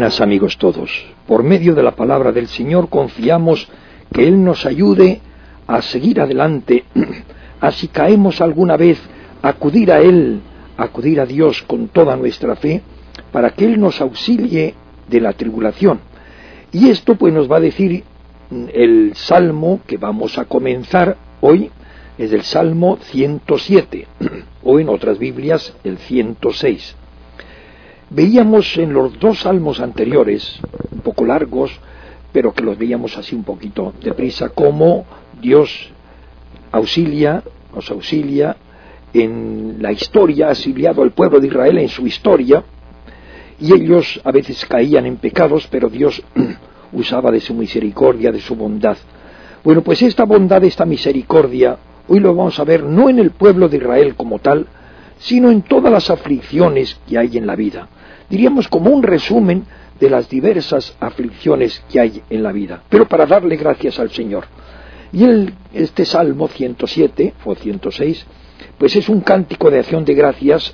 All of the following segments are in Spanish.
buenas, amigos todos. Por medio de la palabra del Señor confiamos que Él nos ayude a seguir adelante, a si caemos alguna vez, acudir a Él, acudir a Dios con toda nuestra fe, para que Él nos auxilie de la tribulación. Y esto pues nos va a decir el Salmo que vamos a comenzar hoy, es el Salmo 107, o en otras Biblias el 106. Veíamos en los dos salmos anteriores, un poco largos, pero que los veíamos así un poquito deprisa, cómo Dios nos auxilia en la historia, ha auxiliado al pueblo de Israel en su historia, y ellos a veces caían en pecados, pero Dios usaba de su misericordia, de su bondad. Bueno, pues esta bondad, esta misericordia, hoy lo vamos a ver no en el pueblo de Israel como tal, sino en todas las aflicciones que hay en la vida. Diríamos como un resumen de las diversas aflicciones que hay en la vida, pero para darle gracias al Señor. Y este Salmo 107 o 106, pues es un cántico de acción de gracias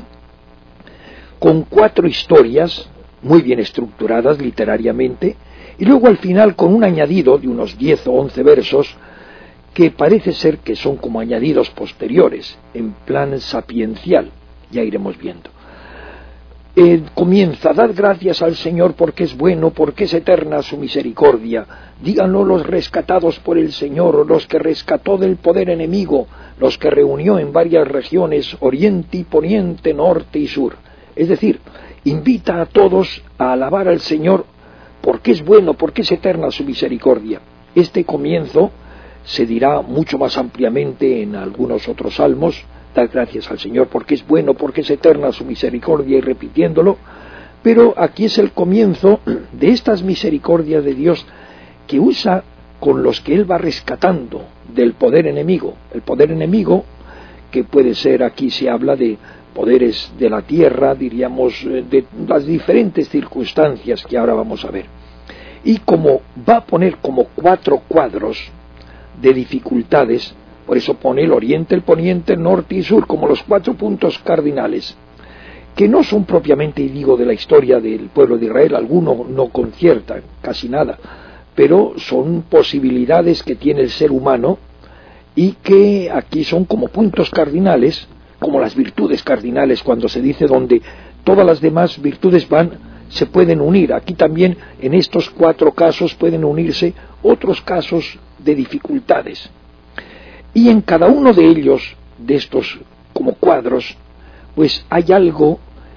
con 4 historias muy bien estructuradas literariamente, y luego al final con un añadido de unos 10 o 11 versos que parece ser que son como añadidos posteriores, en plan sapiencial, ya iremos viendo. Comienza: dad gracias al Señor porque es bueno, porque es eterna su misericordia. Díganlo los rescatados por el Señor, los que rescató del poder enemigo, los que reunió en varias regiones, oriente y poniente, norte y sur. Es decir, invita a todos a alabar al Señor porque es bueno, porque es eterna su misericordia. Este comienzo se dirá mucho más ampliamente en algunos otros salmos: dad gracias al Señor porque es bueno, porque es eterna su misericordia, y repitiéndolo, pero aquí es el comienzo de estas misericordias de Dios que usa con los que Él va rescatando del poder enemigo. El poder enemigo, que puede ser, aquí se habla de poderes de la tierra, diríamos, de las diferentes circunstancias que ahora vamos a ver. Y como va a poner como 4 cuadros de dificultades, por eso pone el oriente, el poniente, el norte y sur, como los 4 puntos cardinales, que no son propiamente, digo, de la historia del pueblo de Israel, alguno no concierta, casi nada, pero son posibilidades que tiene el ser humano y que aquí son como puntos cardinales, como las virtudes cardinales, cuando se dice donde todas las demás virtudes se pueden unir. Aquí también en estos 4 casos pueden unirse otros casos de dificultades. Y en cada uno de ellos, de estos como cuadros, pues hay algo,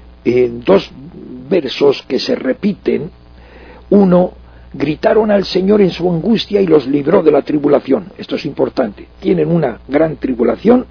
2 versos que se repiten. Uno: gritaron al Señor en su angustia y los libró de la tribulación. Esto es importante. Tienen una gran tribulación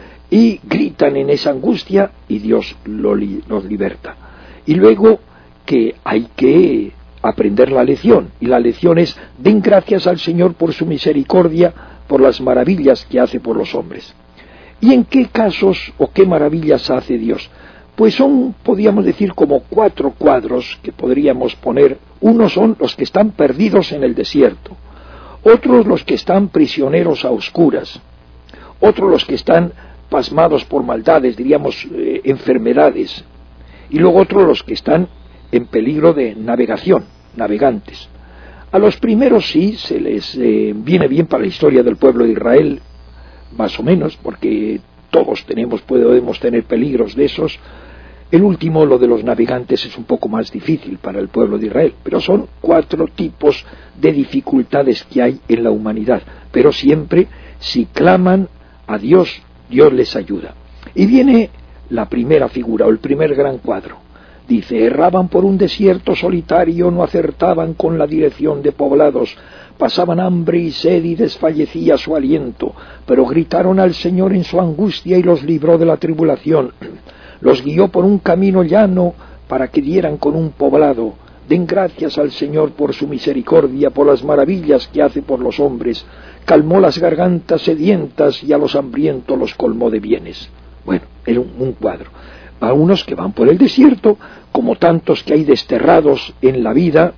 y gritan en esa angustia y Dios los liberta. Y luego que hay que aprender la lección, y la lección es: den gracias al Señor por su misericordia, por las maravillas que hace por los hombres. ¿Y en qué casos o qué maravillas hace Dios? Pues son, podríamos decir, como 4 cuadros que podríamos poner. Unos son los que están perdidos en el desierto, otros los que están prisioneros a oscuras, otros los que están pasmados por maldades, diríamos enfermedades, y luego otros los que están en peligro de navegación, navegantes. A los primeros sí se les viene bien para la historia del pueblo de Israel, más o menos, porque todos podemos tener peligros de esos. El último, lo de los navegantes, es un poco más difícil para el pueblo de Israel, pero son 4 tipos de dificultades que hay en la humanidad, pero siempre, si claman a Dios, Dios les ayuda. Y viene la primera figura, o el primer gran cuadro. Dice: erraban por un desierto solitario, no acertaban con la dirección de poblados, pasaban hambre y sed y desfallecía su aliento, pero gritaron al Señor en su angustia y los libró de la tribulación. Los guió por un camino llano para que dieran con un poblado. Den gracias al Señor por su misericordia, por las maravillas que hace por los hombres. Calmó las gargantas sedientas y a los hambrientos los colmó de bienes. Bueno, era un cuadro. A unos que van por el desierto, como tantos que hay desterrados en la vida,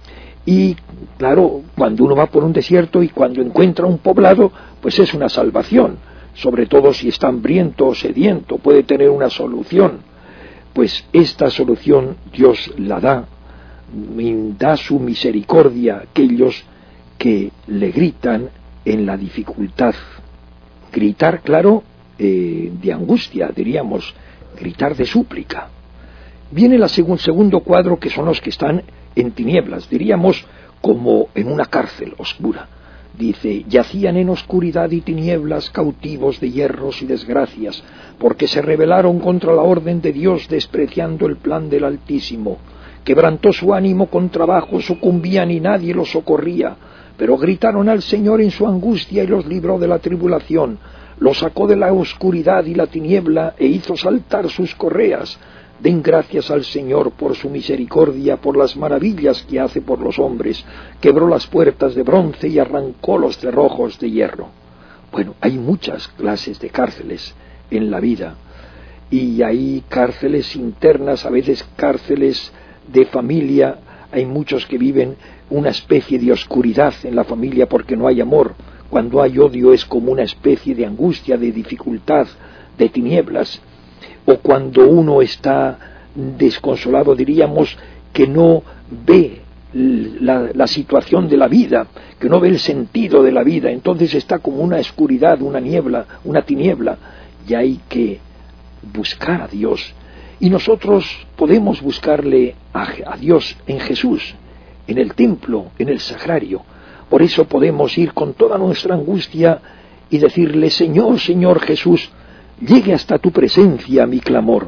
y claro, cuando uno va por un desierto y cuando encuentra un poblado, pues es una salvación, sobre todo si está hambriento o sediento, puede tener una solución. Pues esta solución Dios la da da su misericordia a aquellos que le gritan en la dificultad. Gritar, claro, de angustia, diríamos, gritar de súplica. Viene el segundo cuadro, que son los que están en tinieblas, diríamos como en una cárcel oscura. Dice: yacían en oscuridad y tinieblas, cautivos de hierros y desgracias, porque se rebelaron contra la orden de Dios, despreciando el plan del Altísimo. Quebrantó su ánimo con trabajo, sucumbían y nadie los socorría, pero gritaron al Señor en su angustia y los libró de la tribulación. Los sacó de la oscuridad y la tiniebla e hizo saltar sus correas. Den gracias al Señor por su misericordia, por las maravillas que hace por los hombres. Quebró las puertas de bronce y arrancó los cerrojos de hierro. Bueno, hay muchas clases de cárceles en la vida, y hay cárceles internas, a veces cárceles de familia. Hay muchos que viven una especie de oscuridad en la familia porque no hay amor. Cuando hay odio es como una especie de angustia, de dificultad, de tinieblas. O cuando uno está desconsolado, diríamos que no ve la situación de la vida, que no ve el sentido de la vida, entonces está como una oscuridad, una niebla, una tiniebla, y hay que buscar a Dios. Y nosotros podemos buscarle a Dios en Jesús, en el templo, en el sagrario. Por eso podemos ir con toda nuestra angustia y decirle: Señor, Señor Jesús, llegue hasta tu presencia mi clamor.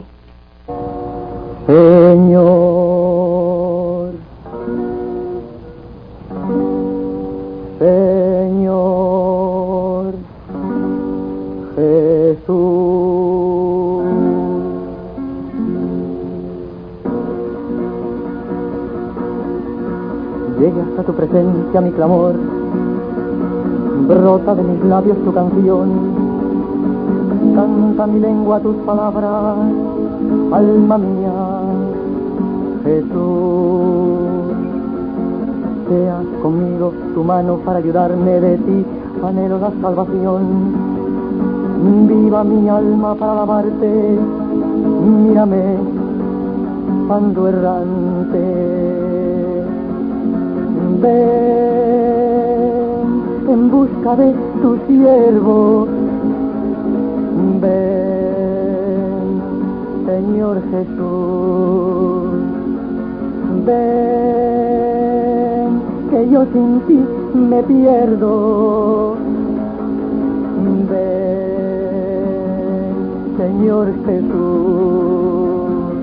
Señor, Señor Jesús, llegue hasta tu presencia mi clamor, brota de mis labios tu canción. Canta mi lengua tus palabras, alma mía, Jesús. Sea conmigo tu mano para ayudarme, de ti anhelo la salvación. Viva mi alma para alabarte, mírame, ando errante. Ven en busca de tu siervo. Ven, Señor Jesús, ven, que yo sin ti me pierdo. Ven, Señor Jesús.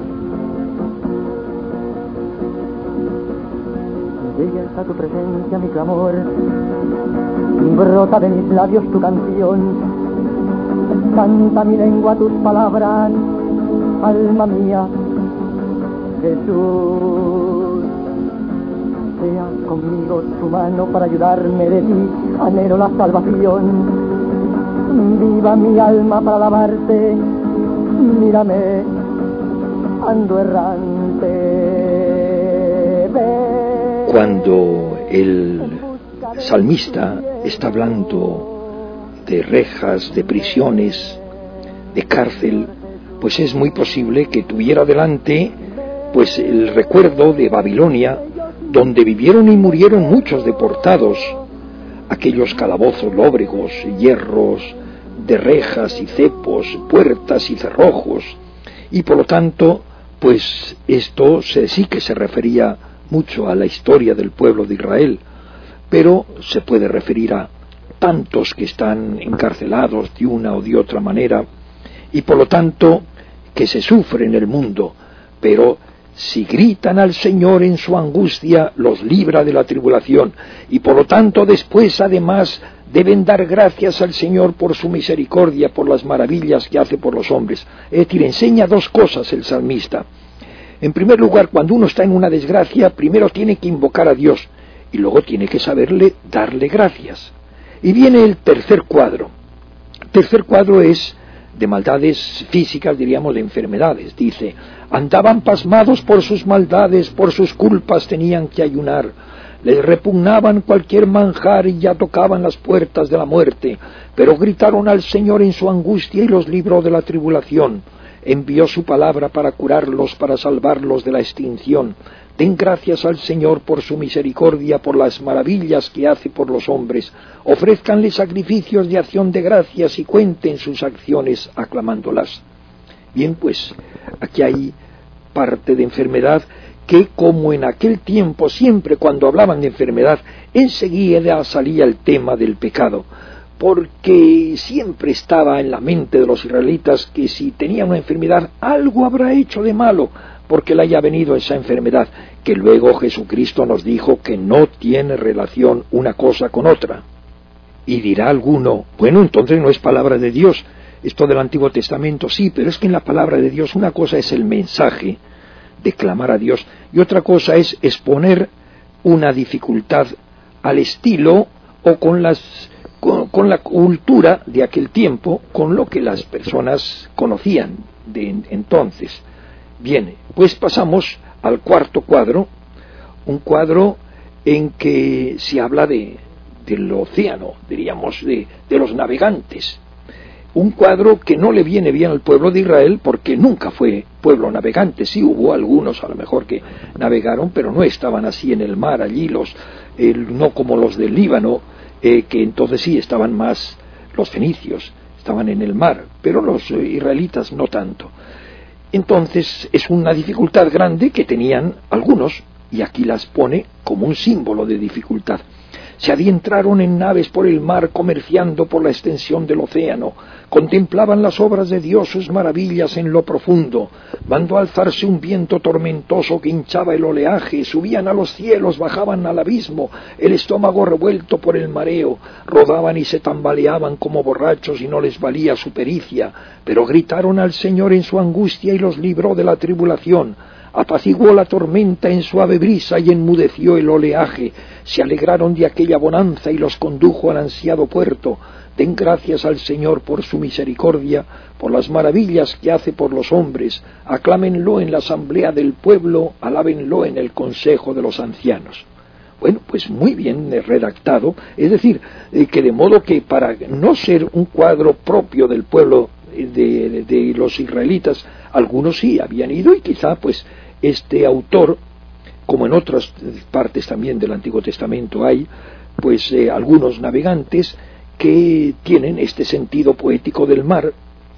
Llegue hasta tu presencia mi clamor, brota de mis labios tu canción. Canta mi lengua tus palabras, alma mía, Jesús. Sea conmigo tu mano para ayudarme, de ti anhelo la salvación. Viva mi alma para alabarte, mírame, ando errante. Ven. Cuando el salmista está hablando de rejas, de prisiones, de cárcel, pues es muy posible que tuviera delante pues el recuerdo de Babilonia, donde vivieron y murieron muchos deportados, aquellos calabozos lóbregos, hierros, de rejas y cepos, puertas y cerrojos, y por lo tanto, pues esto sí que se refería mucho a la historia del pueblo de Israel, pero se puede referir a tantos que están encarcelados de una o de otra manera, y por lo tanto que se sufre en el mundo, pero si gritan al Señor en su angustia, los libra de la tribulación, y por lo tanto después además deben dar gracias al Señor por su misericordia, por las maravillas que hace por los hombres. Es decir, enseña dos cosas el salmista. En primer lugar, cuando uno está en una desgracia, primero tiene que invocar a Dios, y luego tiene que saberle darle gracias. Y viene el tercer cuadro. El tercer cuadro es de maldades físicas, diríamos, de enfermedades. Dice: andaban pasmados por sus maldades, por sus culpas tenían que ayunar. Les repugnaban cualquier manjar y ya tocaban las puertas de la muerte. Pero gritaron al Señor en su angustia y los libró de la tribulación. Envió su palabra para curarlos, para salvarlos de la extinción. Den gracias al Señor por su misericordia, por las maravillas que hace por los hombres. Ofrézcanle sacrificios de acción de gracias y cuenten sus acciones aclamándolas. Bien, pues aquí hay parte de enfermedad que, como en aquel tiempo, siempre cuando hablaban de enfermedad, enseguida salía el tema del pecado, porque siempre estaba en la mente de los israelitas que si tenían una enfermedad, algo habrá hecho de malo, porque le haya venido esa enfermedad, que luego Jesucristo nos dijo que no tiene relación una cosa con otra. Y dirá alguno, bueno, entonces no es palabra de Dios, esto del Antiguo Testamento sí, pero es que en la palabra de Dios una cosa es el mensaje de clamar a Dios y otra cosa es exponer una dificultad al estilo o con la cultura de aquel tiempo, con lo que las personas conocían de entonces. Bien, pues pasamos al cuarto cuadro, un cuadro en que se habla del océano, diríamos, de los navegantes. Un cuadro que no le viene bien al pueblo de Israel porque nunca fue pueblo navegante. Sí hubo algunos a lo mejor que navegaron, pero no estaban así en el mar allí, no como los del Líbano, que entonces sí estaban más los fenicios, estaban en el mar, pero los israelitas no tanto. Entonces es una dificultad grande que tenían algunos, y aquí las pone como un símbolo de dificultad. Se adentraron en naves por el mar, comerciando por la extensión del océano. Contemplaban las obras de Dios, sus maravillas en lo profundo. Mandó alzarse un viento tormentoso que hinchaba el oleaje. Subían a los cielos, bajaban al abismo, el estómago revuelto por el mareo. Rodaban y se tambaleaban como borrachos y no les valía su pericia. Pero gritaron al Señor en su angustia y los libró de la tribulación. Apaciguó la tormenta en suave brisa y enmudeció el oleaje. Se alegraron de aquella bonanza y los condujo al ansiado puerto. Den gracias al Señor por su misericordia, por las maravillas que hace por los hombres. Aclámenlo en la asamblea del pueblo, alábenlo en el consejo de los ancianos. Bueno, pues muy bien redactado, es decir, que de modo que para no ser un cuadro propio del pueblo de los israelitas, algunos sí habían ido y quizá pues este autor, como en otras partes también del Antiguo Testamento hay, pues algunos navegantes que tienen este sentido poético del mar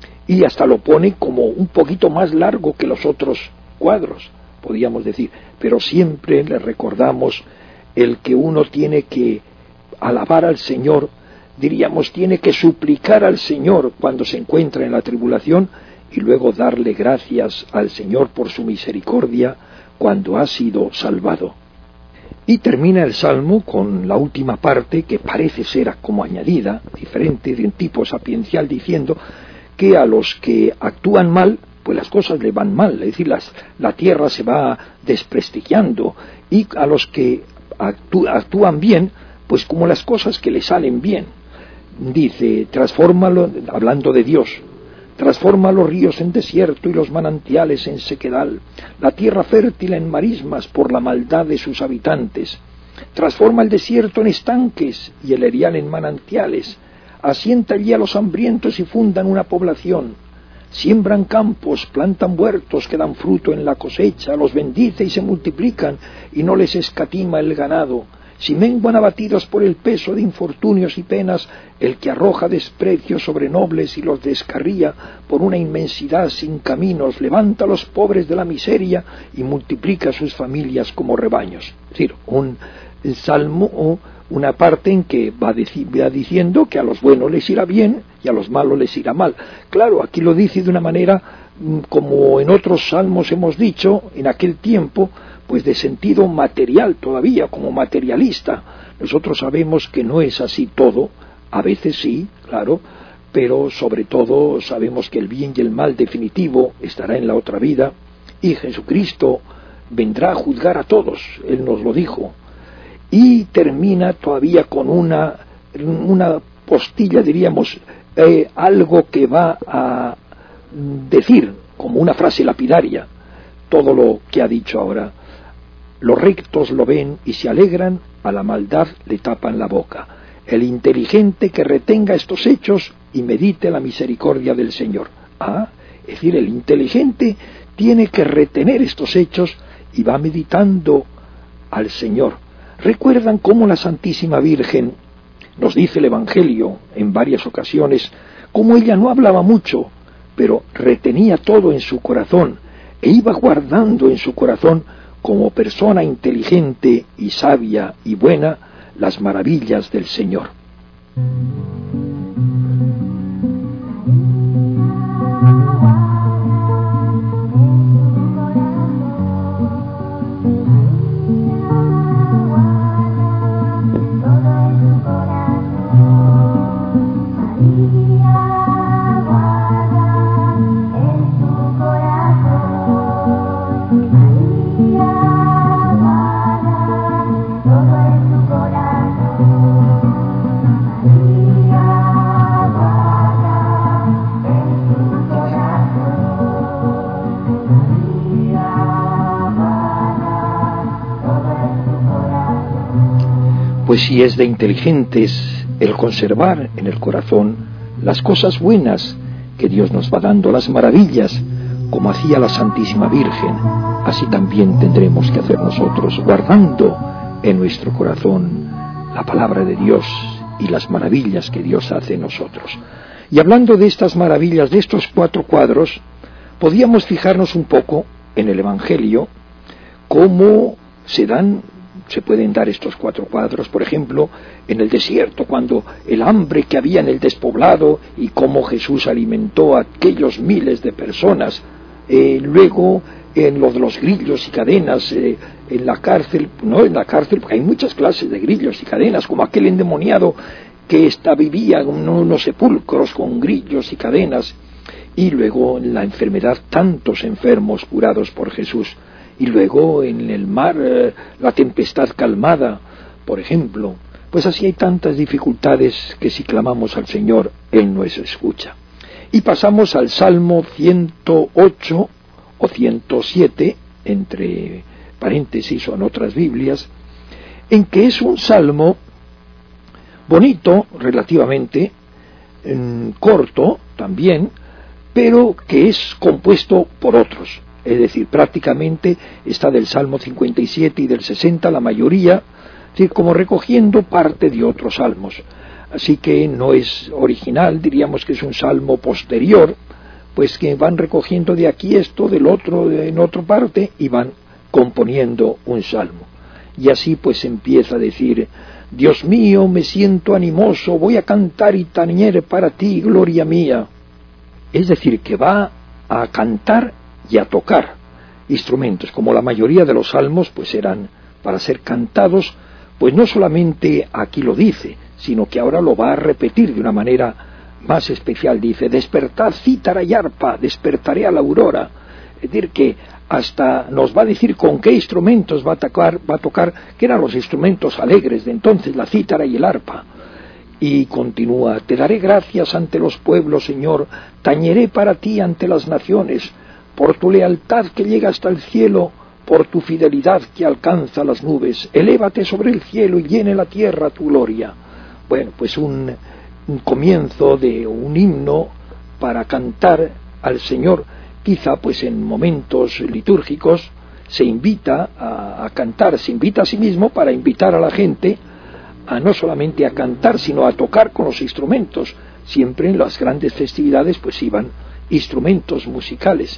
y hasta lo pone como un poquito más largo que los otros cuadros, podríamos decir, pero siempre le recordamos el que uno tiene que alabar al Señor, diríamos, tiene que suplicar al Señor cuando se encuentra en la tribulación y luego darle gracias al Señor por su misericordia cuando ha sido salvado. Y termina el Salmo con la última parte que parece ser como añadida, diferente de un tipo sapiencial, diciendo que a los que actúan mal, pues las cosas le van mal, es decir, la tierra se va desprestigiando, y a los que actúan bien, pues como las cosas que le salen bien. Dice, transfórmalo, hablando de Dios, transforma los ríos en desierto y los manantiales en sequedal, la tierra fértil en marismas por la maldad de sus habitantes. Transforma el desierto en estanques y el erial en manantiales. Asienta allí a los hambrientos y fundan una población. Siembran campos, plantan huertos que dan fruto en la cosecha, los bendice y se multiplican y no les escatima el ganado. Si menguan abatidos por el peso de infortunios y penas, el que arroja desprecio sobre nobles y los descarría por una inmensidad sin caminos, levanta a los pobres de la miseria y multiplica sus familias como rebaños. Es decir, un salmo o una parte en que va diciendo que a los buenos les irá bien y a los malos les irá mal. Claro, aquí lo dice de una manera, como en otros salmos hemos dicho, en aquel tiempo, pues de sentido material todavía, como materialista. Nosotros sabemos que no es así todo, a veces sí, claro, pero sobre todo sabemos que el bien y el mal definitivo estará en la otra vida, y Jesucristo vendrá a juzgar a todos, Él nos lo dijo, y termina todavía con una postilla, diríamos, algo que va a decir, como una frase lapidaria, todo lo que ha dicho ahora. Los rectos lo ven y se alegran, a la maldad le tapan la boca. El inteligente que retenga estos hechos y medite la misericordia del Señor. Es decir, el inteligente tiene que retener estos hechos y va meditando al Señor. ¿Recuerdan cómo la Santísima Virgen, nos dice el Evangelio en varias ocasiones, cómo ella no hablaba mucho, pero retenía todo en su corazón e iba guardando en su corazón, como persona inteligente y sabia y buena, las maravillas del Señor? Pues si es de inteligentes el conservar en el corazón las cosas buenas que Dios nos va dando, las maravillas, como hacía la Santísima Virgen, así también tendremos que hacer nosotros, guardando en nuestro corazón la palabra de Dios y las maravillas que Dios hace en nosotros. Y hablando de estas maravillas, de estos 4 cuadros, podíamos fijarnos un poco en el Evangelio, cómo se pueden dar estos 4 cuadros, por ejemplo, en el desierto, cuando el hambre que había en el despoblado y cómo Jesús alimentó a aquellos miles de personas, luego en lo de los grillos y cadenas, en la cárcel, porque hay muchas clases de grillos y cadenas, como aquel endemoniado que vivía en unos sepulcros con grillos y cadenas, y luego en la enfermedad tantos enfermos curados por Jesús, y luego en el mar la tempestad calmada, por ejemplo. Pues así hay tantas dificultades que si clamamos al Señor, Él nos escucha. Y pasamos al Salmo 108 o 107, entre paréntesis o en otras Biblias, en que es un salmo bonito, relativamente, corto también, pero que es compuesto por otros. Es decir, prácticamente está del Salmo 57 y del 60 la mayoría, es decir, como recogiendo parte de otros salmos. Así que no es original, diríamos que es un salmo posterior, pues que van recogiendo de aquí esto, del otro, en otra parte, y van componiendo un salmo. Y así pues empieza a decir: Dios mío, me siento animoso, voy a cantar y tañer para ti, gloria mía. Es decir, que va a cantar y a tocar instrumentos, como la mayoría de los salmos pues eran para ser cantados, pues no solamente aquí lo dice, sino que ahora lo va a repetir de una manera más especial. Dice: despertad cítara y arpa, despertaré a la aurora. Es decir, que hasta nos va a decir con qué instrumentos va a tocar, que eran los instrumentos alegres de entonces, la cítara y el arpa. Y continúa: te daré gracias ante los pueblos, Señor, tañeré para ti ante las naciones, por tu lealtad que llega hasta el cielo, por tu fidelidad que alcanza las nubes. Elévate sobre el cielo y llene la tierra tu gloria. Bueno, pues un comienzo de un himno para cantar al Señor. Quizá pues en momentos litúrgicos se invita a cantar, se invita a sí mismo para invitar a la gente a no solamente a cantar, sino a tocar con los instrumentos. Siempre en las grandes festividades pues iban instrumentos musicales.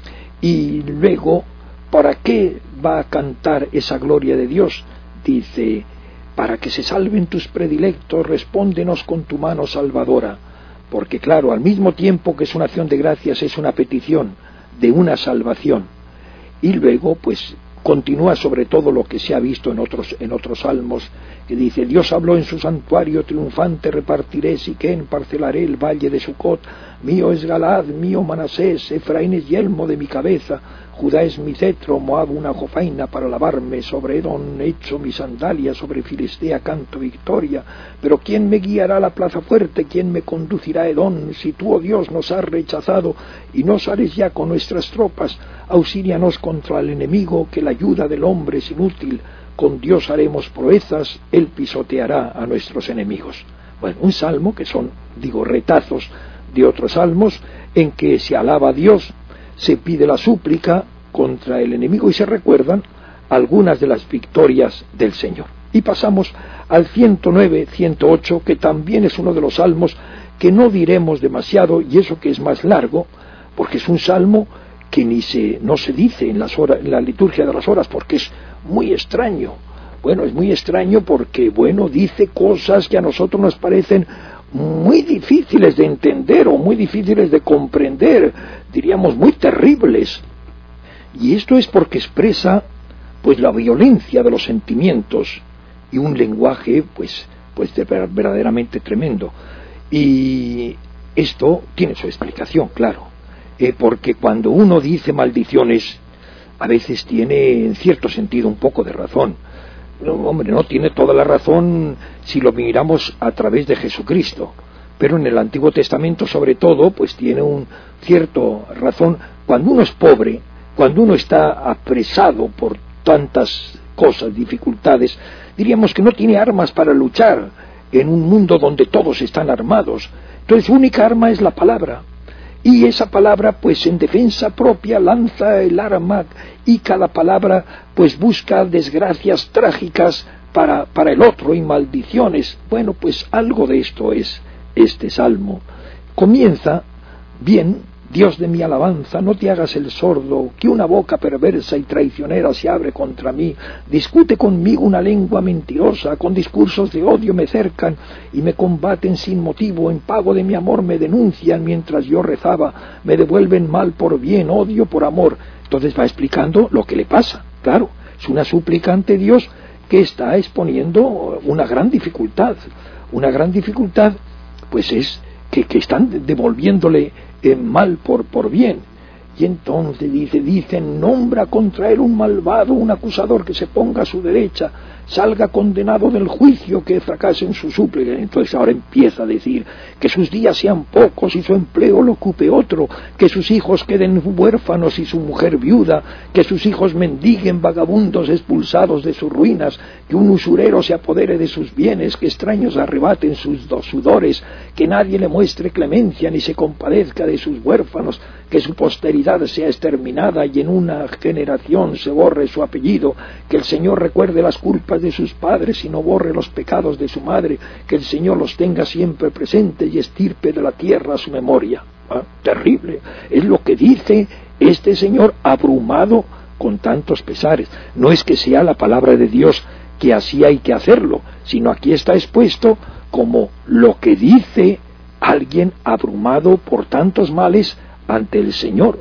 Y luego, ¿para qué va a cantar esa gloria de Dios? Dice: para que se salven tus predilectos, respóndenos con tu mano salvadora. Porque claro, al mismo tiempo que es una acción de gracias, es una petición de una salvación. Y luego, pues, continúa sobre todo lo que se ha visto en otros salmos, que dice: Dios habló en su santuario triunfante, repartiré Siquén, parcelaré el valle de Sucot, mío es Galaad, mío Manasés, Efraín es yelmo de mi cabeza, Judá es mi cetro, Moab una jofaina para lavarme, sobre Edom echo mi sandalia, sobre Filistea canto victoria. Pero ¿quién me guiará a la plaza fuerte? ¿Quién me conducirá a Edom? Si tú, oh Dios, nos has rechazado y no sales ya con nuestras tropas, auxílianos contra el enemigo, que la ayuda del hombre es inútil. Con Dios haremos proezas, Él pisoteará a nuestros enemigos. Bueno, un salmo que son, retazos de otros salmos, en que se alaba a Dios, se pide la súplica contra el enemigo y se recuerdan algunas de las victorias del Señor. Y pasamos al 109, 108, que también es uno de los salmos que no diremos demasiado, y eso que es más largo, porque es un salmo que no se dice en la liturgia de las horas, porque es muy extraño. Bueno, es muy extraño porque, dice cosas que a nosotros nos parecen muy difíciles de entender o muy difíciles de comprender, diríamos muy terribles. Y esto es porque expresa pues la violencia de los sentimientos y un lenguaje pues verdaderamente tremendo. Y esto tiene su explicación, claro, porque cuando uno dice maldiciones, a veces tiene en cierto sentido un poco de razón. No tiene toda la razón si lo miramos a través de Jesucristo, pero en el Antiguo Testamento sobre todo pues tiene un cierto razón. Cuando uno es pobre, cuando uno está apresado por tantas cosas, dificultades, diríamos que no tiene armas para luchar en un mundo donde todos están armados. Entonces su única arma es la palabra, y esa palabra pues en defensa propia lanza el arma, y cada palabra pues busca desgracias trágicas para el otro y maldiciones. Bueno, pues algo de esto es este salmo. Comienza bien: Dios de mi alabanza, no te hagas el sordo, que una boca perversa y traicionera se abre contra mí. Discute conmigo una lengua mentirosa, con discursos de odio me cercan y me combaten sin motivo. En pago de mi amor me denuncian mientras yo rezaba, me devuelven mal por bien, odio por amor. Entonces va explicando lo que le pasa. Claro, es una súplica ante Dios que está exponiendo una gran dificultad. Una gran dificultad pues es que están devolviéndole mal por bien. Y entonces dicen: nombra contra él un malvado, un acusador que se ponga a su derecha, salga condenado del juicio, que fracase en su súplica. Entonces ahora empieza a decir que sus días sean pocos y su empleo lo ocupe otro, que sus hijos queden huérfanos y su mujer viuda, que sus hijos mendiguen vagabundos expulsados de sus ruinas, que un usurero se apodere de sus bienes, que extraños arrebaten sus sudores, que nadie le muestre clemencia ni se compadezca de sus huérfanos, que su posteridad sea exterminada y en una generación se borre su apellido, que el Señor recuerde las culpas de sus padres y no borre los pecados de su madre, que el Señor los tenga siempre presentes y estirpe de la tierra su memoria. Terrible, es lo que dice este señor abrumado con tantos pesares. No es que sea la palabra de Dios que así hay que hacerlo, sino aquí está expuesto como lo que dice alguien abrumado por tantos males ante el Señor.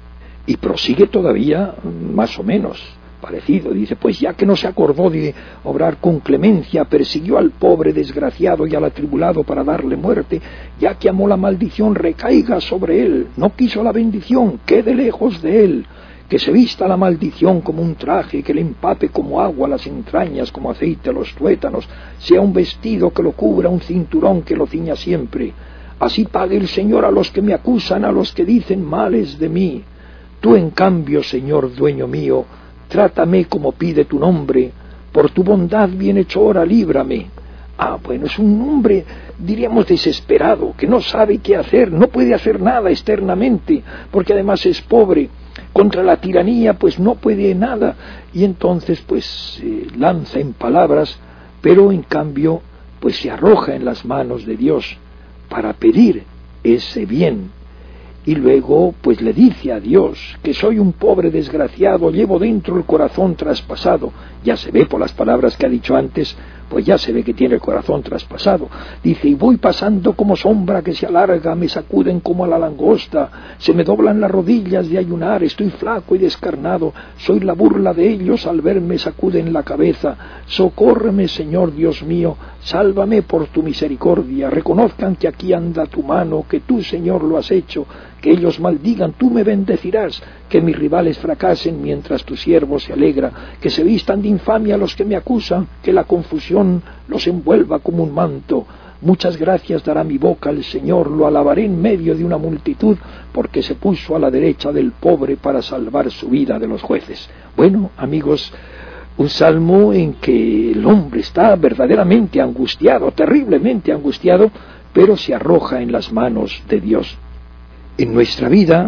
Y prosigue todavía más o menos parecido. Dice: pues ya que no se acordó de obrar con clemencia, persiguió al pobre desgraciado y al atribulado para darle muerte, ya que amó la maldición recaiga sobre él, no quiso la bendición, quede lejos de él, que se vista la maldición como un traje, que le empape como agua las entrañas, como aceite los tuétanos, sea un vestido que lo cubra, un cinturón que lo ciña siempre. Así pague el Señor a los que me acusan, a los que dicen males de mí. Tú, en cambio, Señor, dueño mío, trátame como pide tu nombre, por tu bondad bienhechora, líbrame. Bueno, es un hombre, diríamos, desesperado, que no sabe qué hacer, no puede hacer nada externamente, porque además es pobre. Contra la tiranía, pues no puede nada, y entonces, pues, lanza en palabras, pero en cambio, pues se arroja en las manos de Dios para pedir ese bien. Y luego pues le dice a Dios que soy un pobre desgraciado, llevo dentro el corazón traspasado. Ya se ve por las palabras que ha dicho antes, pues ya se ve que tiene el corazón traspasado. Dice: y voy pasando como sombra que se alarga, me sacuden como a la langosta, se me doblan las rodillas de ayunar, estoy flaco y descarnado, soy la burla de ellos, al verme sacuden la cabeza. Socórreme, Señor Dios mío, sálvame por tu misericordia, reconozcan que aquí anda tu mano, que tú, Señor, lo has hecho, que ellos maldigan, tú me bendecirás, que mis rivales fracasen mientras tu siervo se alegra, que se vistan de infamia los que me acusan, que la confusión los envuelva como un manto. Muchas gracias dará mi boca al Señor, lo alabaré en medio de una multitud, porque se puso a la derecha del pobre para salvar su vida de los jueces. Bueno, amigos, un salmo en que el hombre está verdaderamente angustiado, terriblemente angustiado, pero se arroja en las manos de Dios. En nuestra vida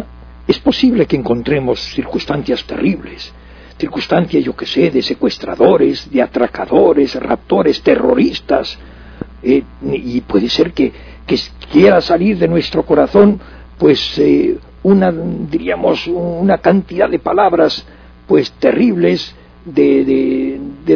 Es posible que encontremos circunstancias terribles, circunstancias, yo que sé, de secuestradores, de atracadores, raptores, terroristas, y puede ser que quiera salir de nuestro corazón, pues, una cantidad de palabras, pues, terribles, de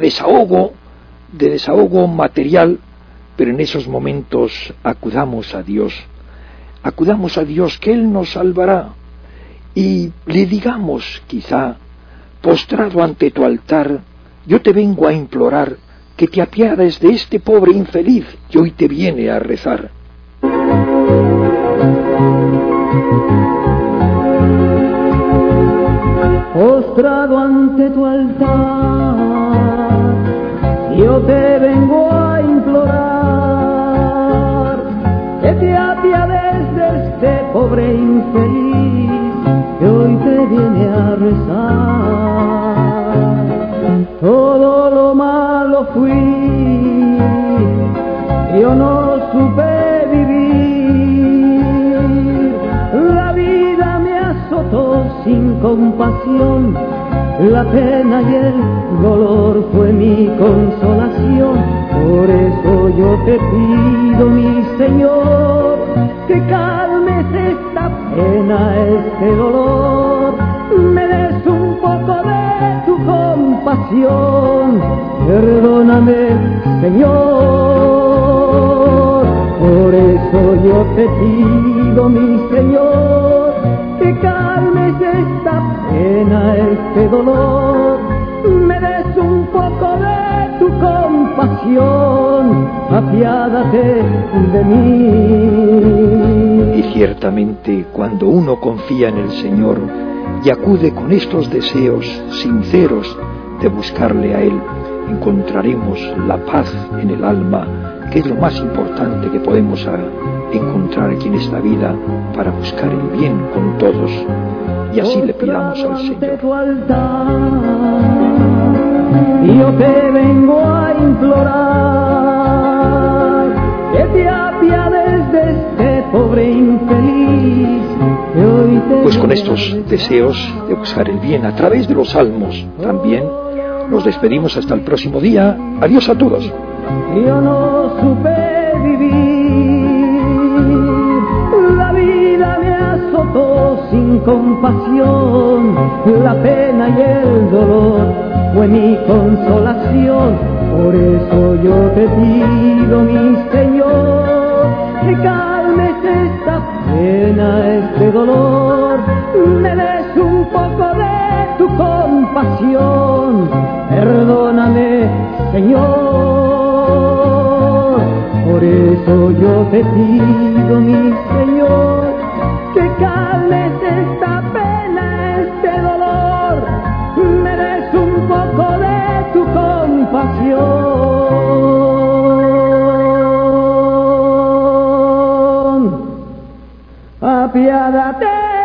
desahogo material, pero en esos momentos acudamos a Dios que Él nos salvará, y le digamos, quizá, postrado ante tu altar, yo te vengo a implorar que te apiades de este pobre infeliz que hoy te viene a rezar. Postrado ante tu altar, yo te vengo a implorar que te apiades de este pobre infeliz que hoy te viene a rezar. Todo lo malo fui, yo no supe vivir, la vida me azotó sin compasión, la pena y el dolor fue mi consolación. Por eso yo te pido, mi Señor, que calmes esta pena, este dolor, me des un poco de tu compasión, perdóname, Señor. Por eso yo te pido, mi Señor, que calmes esta pena, este dolor, me des un poco de tu compasión, apiádate de mí. Y ciertamente, cuando uno confía en el Señor y acude con estos deseos sinceros de buscarle a Él, encontraremos la paz en el alma, que es lo más importante que podemos encontrar aquí en esta vida para buscar el bien con todos. Y así le pidamos al Señor. Yo te vengo a implorar que te apiades de este pobre infeliz que hoy te... Pues con estos deseos de buscar el bien a través de los salmos también nos despedimos hasta el próximo día. Adiós a todos. Yo no supe vivir, la vida me azotó sin compasión, la pena y el dolor fue mi consolación. Por eso yo te pido, mi Señor, que calmes esta pena, este dolor, me des un poco de tu compasión, perdóname, Señor. Por eso yo te pido, mi Señor, que calmes esta pena, este dolor, me des un poco de tu compasión, apiádate